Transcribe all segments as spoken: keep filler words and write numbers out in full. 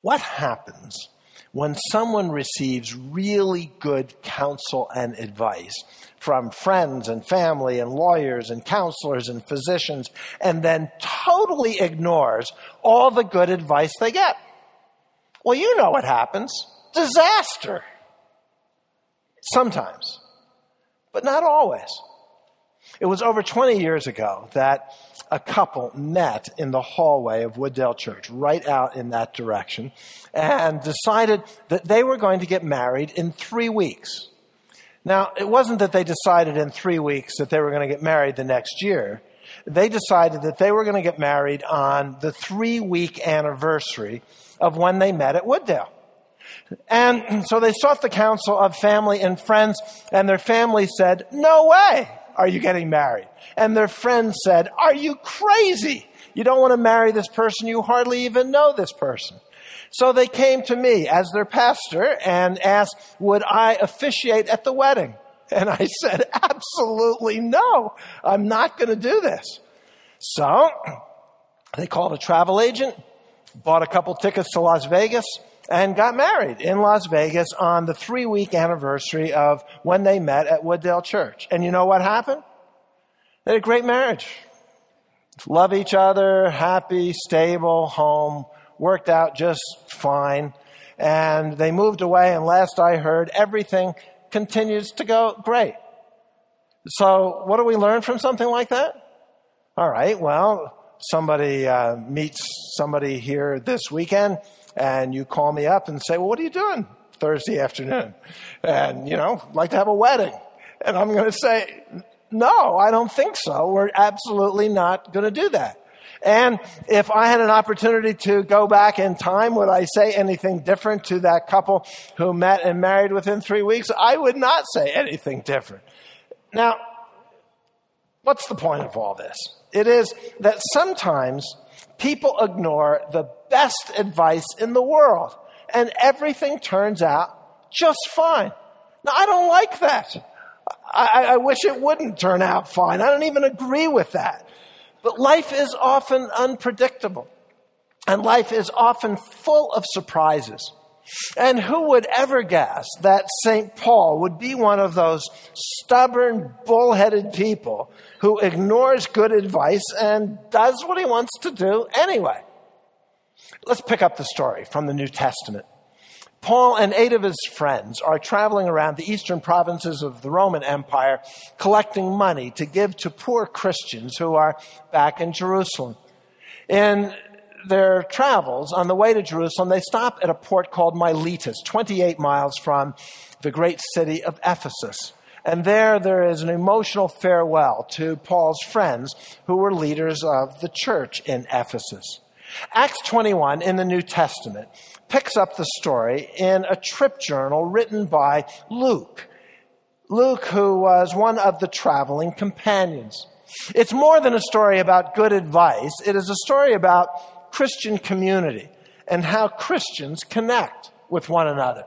What happens when someone receives really good counsel and advice from friends and family and lawyers and counselors and physicians, and then totally ignores all the good advice they get? Well, you know what happens. Disaster. Sometimes, but not always. It was over twenty years ago that a couple met in the hallway of Wooddale Church, right out in that direction, and decided that they were going to get married in three weeks. Now, it wasn't that they decided in three weeks that they were going to get married the next year. They decided that they were going to get married on the three-week anniversary of when they met at Wooddale. And so they sought the counsel of family and friends, and their family said, "No way are you getting married." And their friends said, "Are you crazy? You don't want to marry this person. You hardly even know this person." So they came to me as their pastor and asked, would I officiate at the wedding? And I said, absolutely no. I'm not going to do this. So they called a travel agent, bought a couple tickets to Las Vegas, and got married in Las Vegas on the three-week anniversary of when they met at Wooddale Church. And you know what happened? They had a great marriage. Love each other, happy, stable home, worked out just fine. And they moved away, and last I heard, everything continues to go great. So what do we learn from something like that? All right, well, somebody uh, meets somebody here this weekend, and you call me up and say, well, what are you doing Thursday afternoon? And, you know, like to have a wedding. And I'm going to say, no, I don't think so. We're absolutely not going to do that. And if I had an opportunity to go back in time, would I say anything different to that couple who met and married within three weeks? I would not say anything different. Now, what's the point of all this? It is that sometimes people ignore the best advice in the world, and everything turns out just fine. Now, I don't like that. I, I wish it wouldn't turn out fine. I don't even agree with that. But life is often unpredictable, and life is often full of surprises. And who would ever guess that Saint Paul would be one of those stubborn, bullheaded people who ignores good advice and does what he wants to do anyway? Let's pick up the story from the New Testament. Paul and eight of his friends are traveling around the eastern provinces of the Roman Empire, collecting money to give to poor Christians who are back in Jerusalem. In their travels, on the way to Jerusalem, they stop at a port called Miletus, twenty-eight miles from the great city of Ephesus. And there, there is an emotional farewell to Paul's friends who were leaders of the church in Ephesus. Acts twenty-one in the New Testament picks up the story in a trip journal written by Luke. Luke, who was one of the traveling companions. It's more than a story about good advice. It is a story about Christian community and how Christians connect with one another.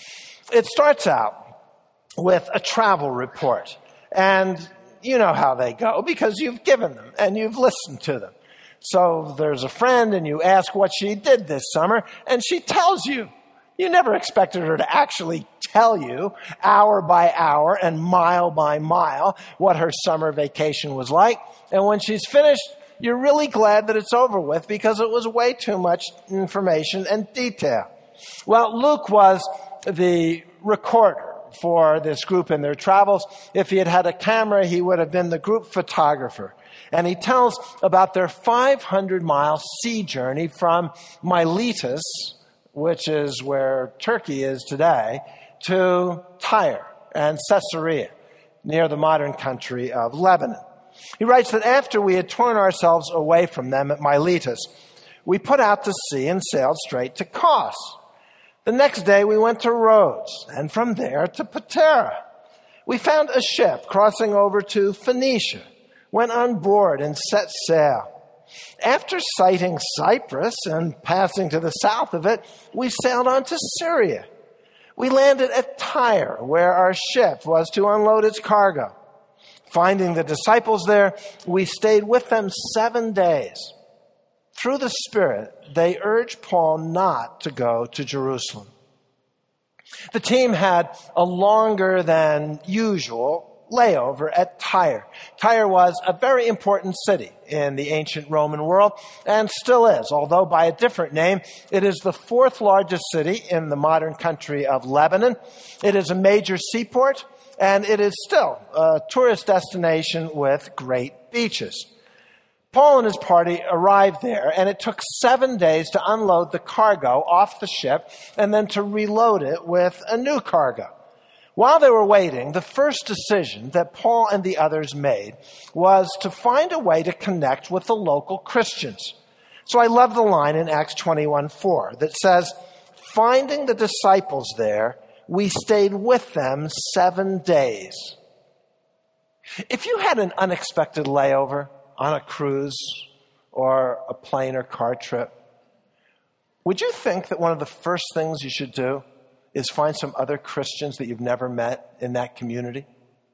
It starts out with a travel report. And you know how they go because you've given them and you've listened to them. So there's a friend and you ask what she did this summer, and she tells you. You never expected her to actually tell you hour by hour and mile by mile what her summer vacation was like. And when she's finished, you're really glad that it's over with because it was way too much information and detail. Well, Luke was the recorder for this group in their travels. If he had had a camera, he would have been the group photographer. And he tells about their five hundred mile sea journey from Miletus, which is where Turkey is today, to Tyre and Caesarea, near the modern country of Lebanon. He writes that after we had torn ourselves away from them at Miletus, we put out to sea and sailed straight to Kos. The next day we went to Rhodes, and from there to Patara. We found a ship crossing over to Phoenicia, went on board and set sail. After sighting Cyprus and passing to the south of it, we sailed on to Syria. We landed at Tyre, where our ship was to unload its cargo. Finding the disciples there, we stayed with them seven days. through the Spirit, they urged Paul not to go to Jerusalem. The team had a longer than usual layover at Tyre. Tyre was a very important city in the ancient Roman world and still is, although by a different name. It is the fourth largest city in the modern country of Lebanon. It is a major seaport, and it is still a tourist destination with great beaches. Paul and his party arrived there, and it took seven days to unload the cargo off the ship and then to reload it with a new cargo. While they were waiting, the first decision that Paul and the others made was to find a way to connect with the local Christians. So I love the line in Acts twenty-one four that says, "Finding the disciples there, we stayed with them seven days." If you had an unexpected layover on a cruise or a plane or car trip, would you think that one of the first things you should do is find some other Christians that you've never met in that community?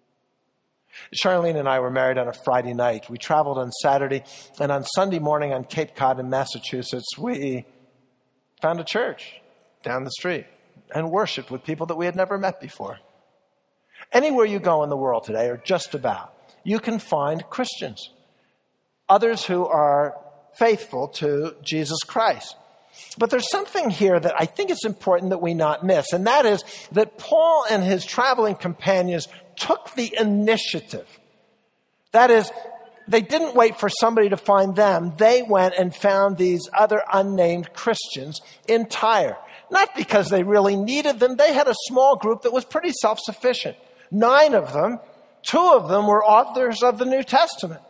Charlene and I were married on a Friday night. We traveled on Saturday, and on Sunday morning on Cape Cod in Massachusetts, we found a church down the street and worshiped with people that we had never met before. Anywhere you go in the world today, or just about, you can find Christians, others who are faithful to Jesus Christ. But there's something here that I think it's important that we not miss, and that is that Paul and his traveling companions took the initiative. That is, they didn't wait for somebody to find them. They went and found these other unnamed Christians in Tyre. Not because they really needed them. They had a small group that was pretty self-sufficient. Nine of them, two of them were authors of the New Testament.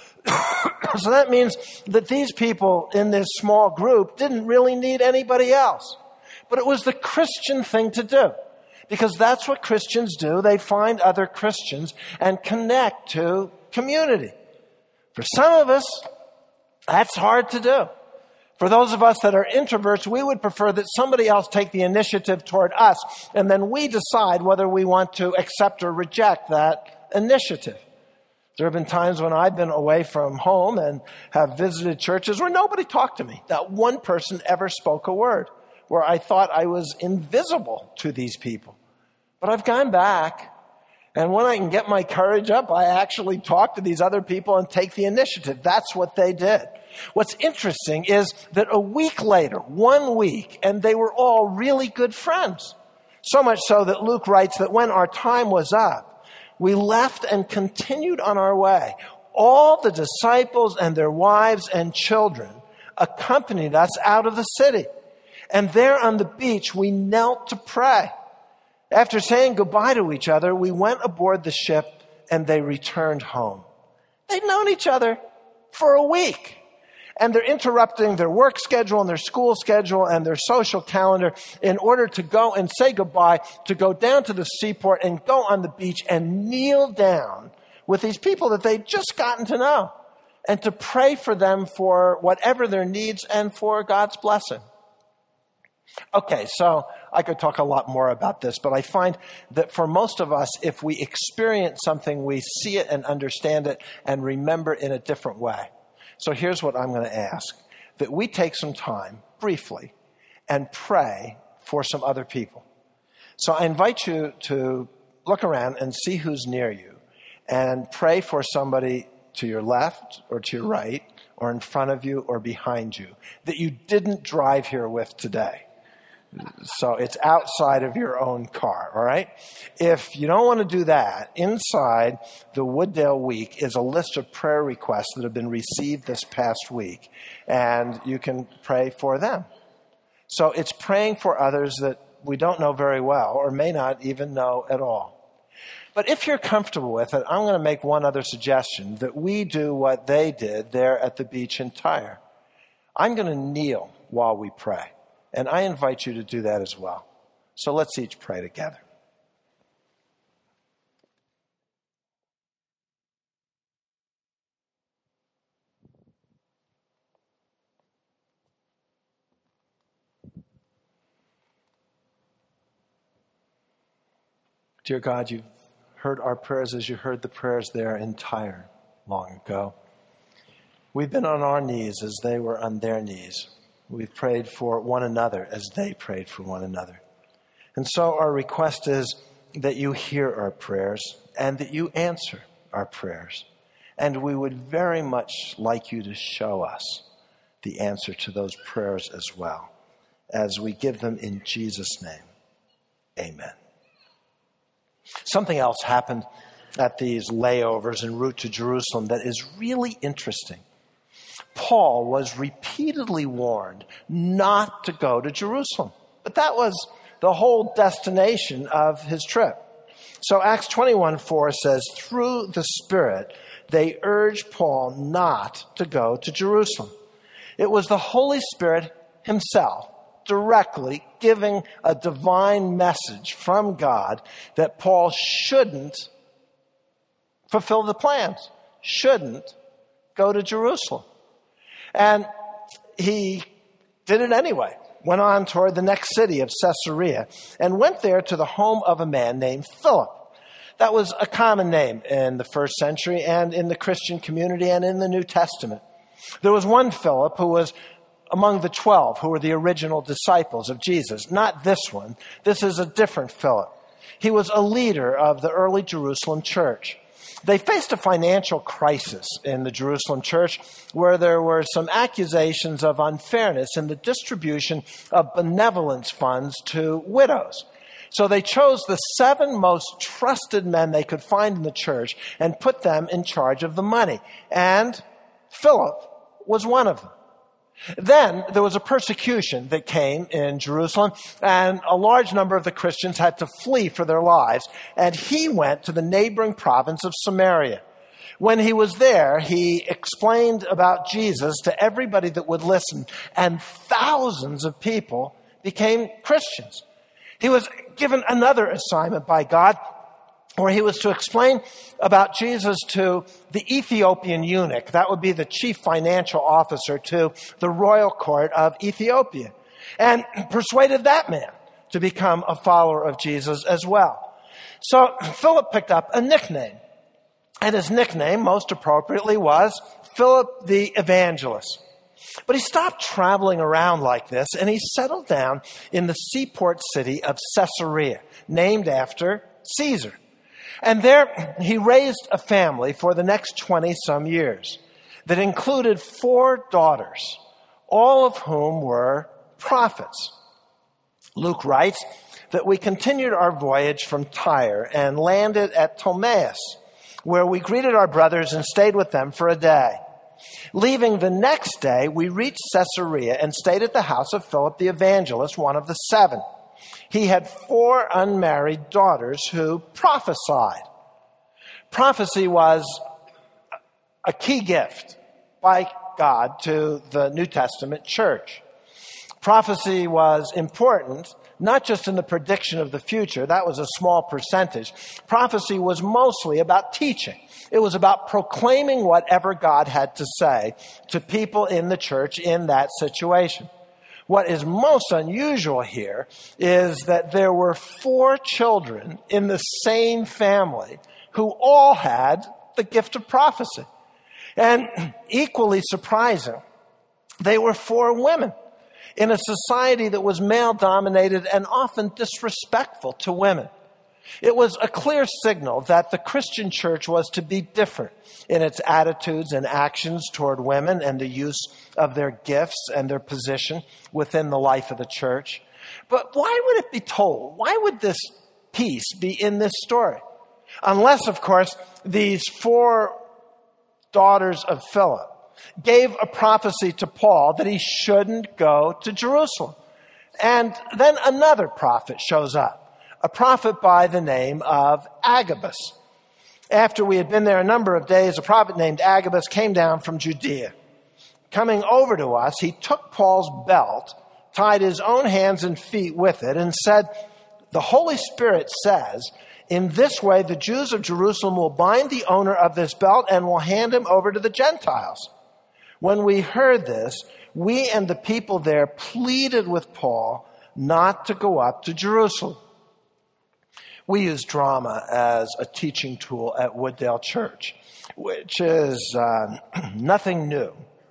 So that means that these people in this small group didn't really need anybody else. But it was the Christian thing to do, because that's what Christians do. They find other Christians and connect to community. For some of us, that's hard to do. For those of us that are introverts, we would prefer that somebody else take the initiative toward us, and then we decide whether we want to accept or reject that initiative. There have been times when I've been away from home and have visited churches where nobody talked to me. Not one person ever spoke a word, where I thought I was invisible to these people. But I've gone back, and when I can get my courage up, I actually talk to these other people and take the initiative. That's what they did. What's interesting is that a week later, one week, and they were all really good friends. So much so that Luke writes that when our time was up, we left and continued on our way. All the disciples and their wives and children accompanied us out of the city. And there on the beach, we knelt to pray. After saying goodbye to each other, we went aboard the ship and they returned home. They'd known each other for a week. And they're interrupting their work schedule and their school schedule and their social calendar in order to go and say goodbye, to go down to the seaport and go on the beach and kneel down with these people that they'd just gotten to know, and to pray for them for whatever their needs and for God's blessing. Okay, so I could talk a lot more about this, but I find that for most of us, if we experience something, we see it and understand it and remember in a different way. So here's what I'm going to ask, that we take some time, briefly, and pray for some other people. So I invite you to look around and see who's near you, and pray for somebody to your left or to your right or in front of you or behind you that you didn't drive here with today. So it's outside of your own car, all right? If you don't want to do that, inside the Wooddale Week is a list of prayer requests that have been received this past week, and you can pray for them. So it's praying for others that we don't know very well or may not even know at all. But if you're comfortable with it, I'm going to make one other suggestion, that we do what they did there at the beach in Tyre. I'm going to kneel while we pray. And I invite you to do that as well. So let's each pray together. Dear God, you've heard our prayers as you heard the prayers there in Tyre long ago. We've been on our knees as they were on their knees. We've prayed for one another as they prayed for one another. And so our request is that you hear our prayers and that you answer our prayers. And we would very much like you to show us the answer to those prayers as well, as we give them in Jesus' name. Amen. Something else happened at these layovers en route to Jerusalem that is really interesting. Paul was repeatedly warned not to go to Jerusalem, but that was the whole destination of his trip. So Acts twenty-one four says, through the Spirit, they urged Paul not to go to Jerusalem. It was the Holy Spirit himself directly giving a divine message from God that Paul shouldn't fulfill the plans, shouldn't go to Jerusalem. And he did it anyway, went on toward the next city of Caesarea, and went there to the home of a man named Philip. That was a common name in the first century and in the Christian community and in the New Testament. There was one Philip who was among the twelve who were the original disciples of Jesus. Not this one. This is a different Philip. He was a leader of the early Jerusalem church. They faced a financial crisis in the Jerusalem church where there were some accusations of unfairness in the distribution of benevolence funds to widows. So they chose the seven most trusted men they could find in the church and put them in charge of the money. And Philip was one of them. Then there was a persecution that came in Jerusalem, and a large number of the Christians had to flee for their lives, and he went to the neighboring province of Samaria. When he was there, he explained about Jesus to everybody that would listen, and thousands of people became Christians. He was given another assignment by God, where he was to explain about Jesus to the Ethiopian eunuch. That would be the chief financial officer to the royal court of Ethiopia, and persuaded that man to become a follower of Jesus as well. So Philip picked up a nickname, and his nickname, most appropriately, was Philip the Evangelist. But he stopped traveling around like this, and he settled down in the seaport city of Caesarea, named after Caesar. And there he raised a family for the next twenty-some years that included four daughters, all of whom were prophets. Luke writes that we continued our voyage from Tyre and landed at Ptolemais, where we greeted our brothers and stayed with them for a day. Leaving the next day, we reached Caesarea and stayed at the house of Philip the Evangelist, one of the seven. He had four unmarried daughters who prophesied. Prophecy was a key gift by God to the New Testament church. Prophecy was important, not just in the prediction of the future. That was a small percentage. Prophecy was mostly about teaching. It was about proclaiming whatever God had to say to people in the church in that situation. What is most unusual here is that there were four children in the same family who all had the gift of prophecy. And equally surprising, they were four women in a society that was male-dominated and often disrespectful to women. It was a clear signal that the Christian church was to be different in its attitudes and actions toward women and the use of their gifts and their position within the life of the church. But why would it be told? Why would this piece be in this story? Unless, of course, these four daughters of Philip gave a prophecy to Paul that he shouldn't go to Jerusalem. And then another prophet shows up. A prophet by the name of Agabus. After we had been there a number of days, a prophet named Agabus came down from Judea. Coming over to us, he took Paul's belt, tied his own hands and feet with it, and said, "The Holy Spirit says, in this way the Jews of Jerusalem will bind the owner of this belt and will hand him over to the Gentiles." When we heard this, we and the people there pleaded with Paul not to go up to Jerusalem. We use drama as a teaching tool at Wooddale Church, which is uh, nothing new.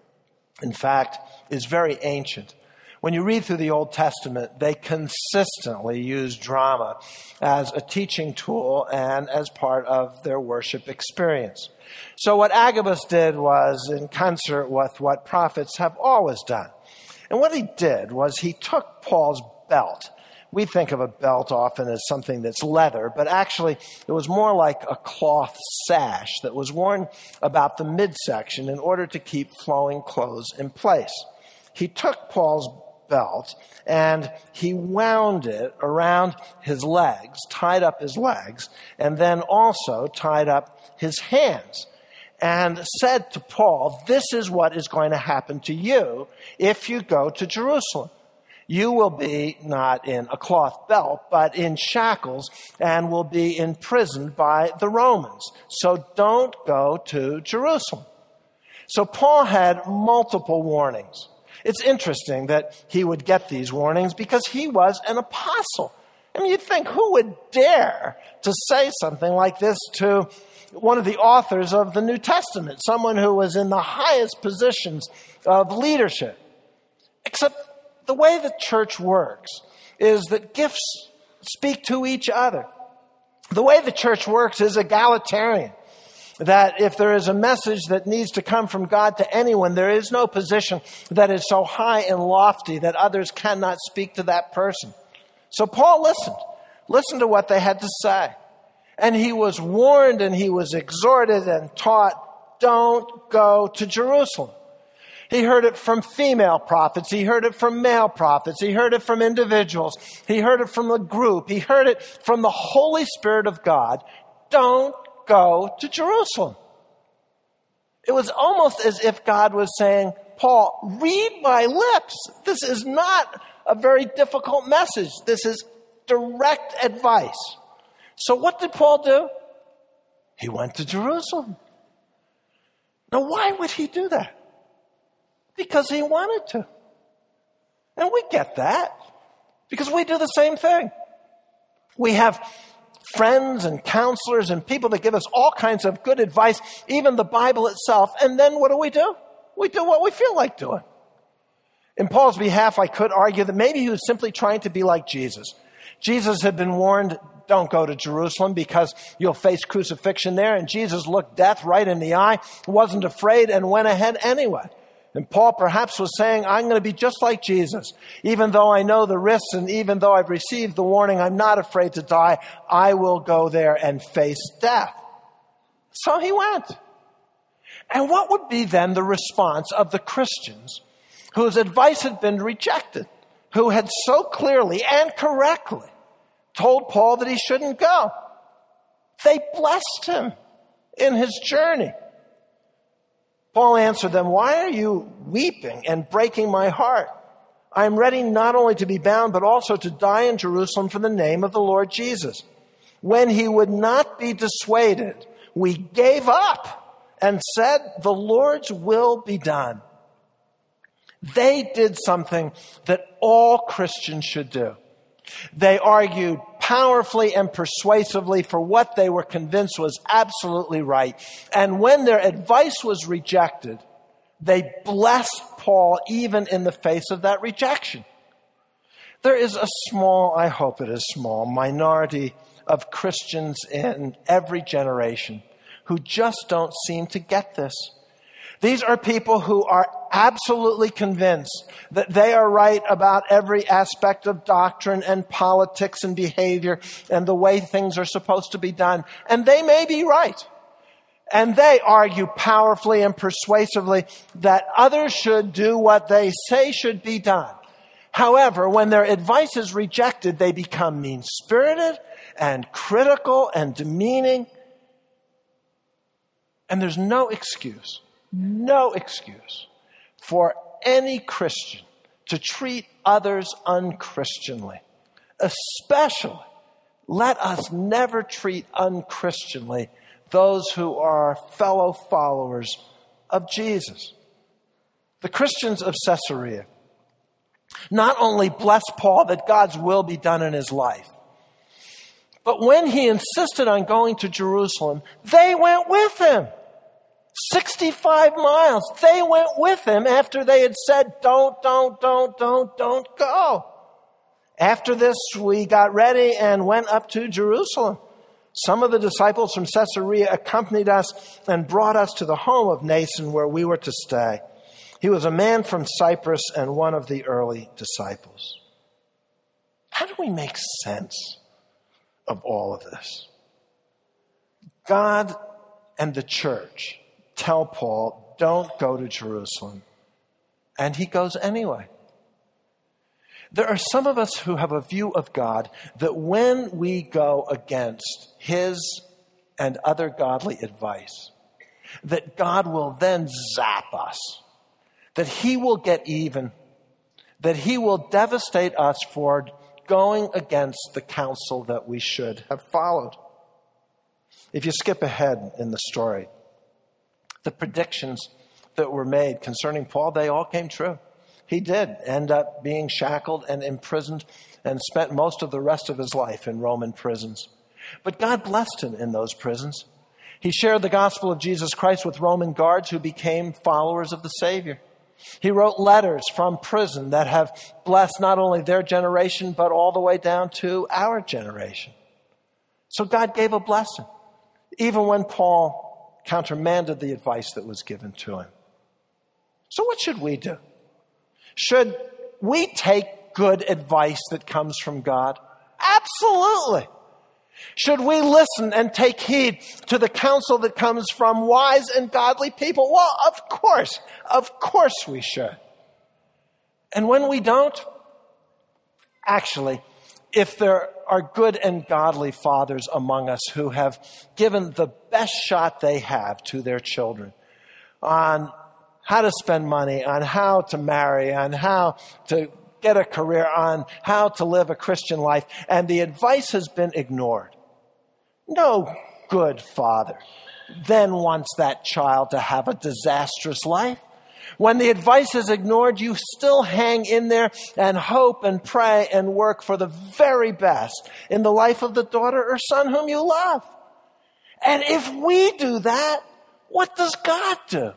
In fact, is very ancient. When you read through the Old Testament, they consistently use drama as a teaching tool and as part of their worship experience. So what Agabus did was in concert with what prophets have always done. And what he did was he took Paul's belt. We think of a belt often as something that's leather, but actually it was more like a cloth sash that was worn about the midsection in order to keep flowing clothes in place. He took Paul's belt and he wound it around his legs, tied up his legs, and then also tied up his hands, and said to Paul, this is what is going to happen to you if you go to Jerusalem. You will be not in a cloth belt, but in shackles, and will be imprisoned by the Romans. So don't go to Jerusalem. So Paul had multiple warnings. It's interesting that he would get these warnings because he was an apostle. I mean, you'd think, who would dare to say something like this to one of the authors of the New Testament, someone who was in the highest positions of leadership? Except the way the church works is that gifts speak to each other. The way the church works is egalitarian. That if there is a message that needs to come from God to anyone, there is no position that is so high and lofty that others cannot speak to that person. So Paul listened. Listened to what they had to say. And he was warned and he was exhorted and taught, don't go to Jerusalem. He heard it from female prophets. He heard it from male prophets. He heard it from individuals. He heard it from a group. He heard it from the Holy Spirit of God. Don't go to Jerusalem. It was almost as if God was saying, Paul, read my lips. This is not a very difficult message. This is direct advice. So what did Paul do? He went to Jerusalem. Now, why would he do that? Because he wanted to. And we get that. Because we do the same thing. We have friends and counselors and people that give us all kinds of good advice, even the Bible itself. And then what do we do? We do what we feel like doing. In Paul's behalf, I could argue that maybe he was simply trying to be like Jesus. Jesus had been warned, don't go to Jerusalem because you'll face crucifixion there. And Jesus looked death right in the eye, wasn't afraid, and went ahead anyway. And Paul perhaps was saying, I'm going to be just like Jesus. Even though I know the risks and even though I've received the warning, I'm not afraid to die. I will go there and face death. So he went. And what would be then the response of the Christians whose advice had been rejected, who had so clearly and correctly told Paul that he shouldn't go? They blessed him in his journey. Paul answered them, why are you weeping and breaking my heart? I am ready not only to be bound, but also to die in Jerusalem for the name of the Lord Jesus. When he would not be dissuaded, we gave up and said, the Lord's will be done. They did something that all Christians should do. They argued powerfully and persuasively for what they were convinced was absolutely right. And when their advice was rejected, they blessed Paul even in the face of that rejection. There is a small, I hope it is small, minority of Christians in every generation who just don't seem to get this. These are people who are absolutely convinced that they are right about every aspect of doctrine and politics and behavior and the way things are supposed to be done. And they may be right. And they argue powerfully and persuasively that others should do what they say should be done. However, when their advice is rejected, they become mean-spirited and critical and demeaning. And there's no excuse. No excuse for any Christian to treat others unchristianly. Especially, let us never treat unchristianly those who are fellow followers of Jesus. The Christians of Caesarea not only blessed Paul that God's will be done in his life, But when he insisted on going to Jerusalem, they went with him. sixty-five miles. They went with him after they had said, don't, don't, don't, don't, don't go. After this, we got ready and went up to Jerusalem. Some of the disciples from Caesarea accompanied us and brought us to the home of Nason where we were to stay. He was a man from Cyprus and one of the early disciples. How do we make sense of all of this? God and the church tell Paul, don't go to Jerusalem. And he goes anyway. There are some of us who have a view of God that when we go against his and other godly advice, that God will then zap us, that he will get even, that he will devastate us for going against the counsel that we should have followed. If you skip ahead in the story, the predictions that were made concerning Paul, they all came true. He did end up being shackled and imprisoned and spent most of the rest of his life in Roman prisons. But God blessed him in those prisons. He shared the gospel of Jesus Christ with Roman guards who became followers of the Savior. He wrote letters from prison that have blessed not only their generation, but all the way down to our generation. So God gave a blessing, even when Paul countermanded the advice that was given to him. So what should we do? Should we take good advice that comes from God? Absolutely. Should we listen and take heed to the counsel that comes from wise and godly people? Well, of course. Of course we should. And when we don't, actually, if there are good and godly fathers among us who have given the best shot they have to their children on how to spend money, on how to marry, on how to get a career, on how to live a Christian life, and the advice has been ignored, no good father then wants that child to have a disastrous life. When the advice is ignored, you still hang in there and hope and pray and work for the very best in the life of the daughter or son whom you love. And if we do that, what does God do?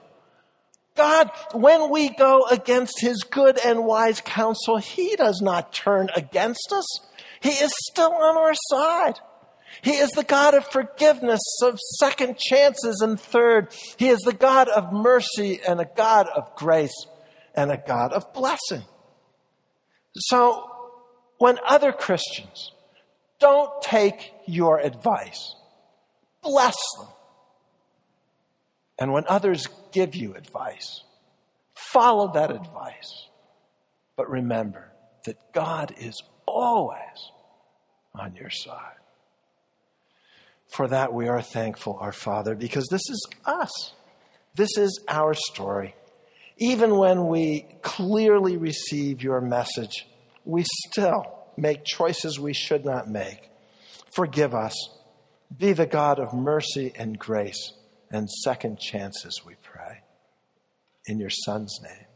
God, when we go against his good and wise counsel, he does not turn against us. He is still on our side. He is the God of forgiveness, of second chances and third. He is the God of mercy and a God of grace and a God of blessing. So when other Christians don't take your advice, bless them. And when others give you advice, follow that advice. But remember that God is always on your side. For that we are thankful, our Father, because this is us. This is our story. Even when we clearly receive your message, we still make choices we should not make. Forgive us. Be the God of mercy and grace and second chances, we pray. In your Son's name.